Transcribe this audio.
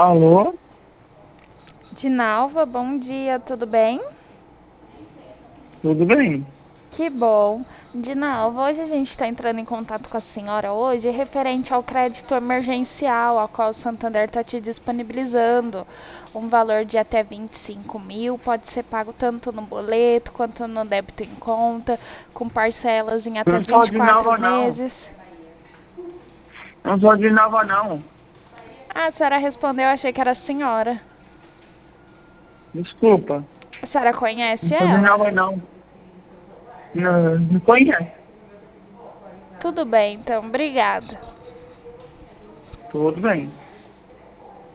Alô? Dinalva, bom dia, tudo bem? Tudo bem? Que bom. Dinalva, hoje a gente está entrando em contato com a senhora hoje referente ao crédito emergencial, a qual o Santander está te disponibilizando. Um valor de até 25 mil, pode ser pago tanto no boleto quanto no débito em conta, com parcelas em Eu até não sou de 24 Nova, não. meses. Não sou de Nova, não. Ah, a senhora respondeu, achei que era a senhora. Desculpa. A senhora conhece Não sou de ela? Nova, não. Não, não conhece. Tudo bem, então, obrigada. Tudo bem.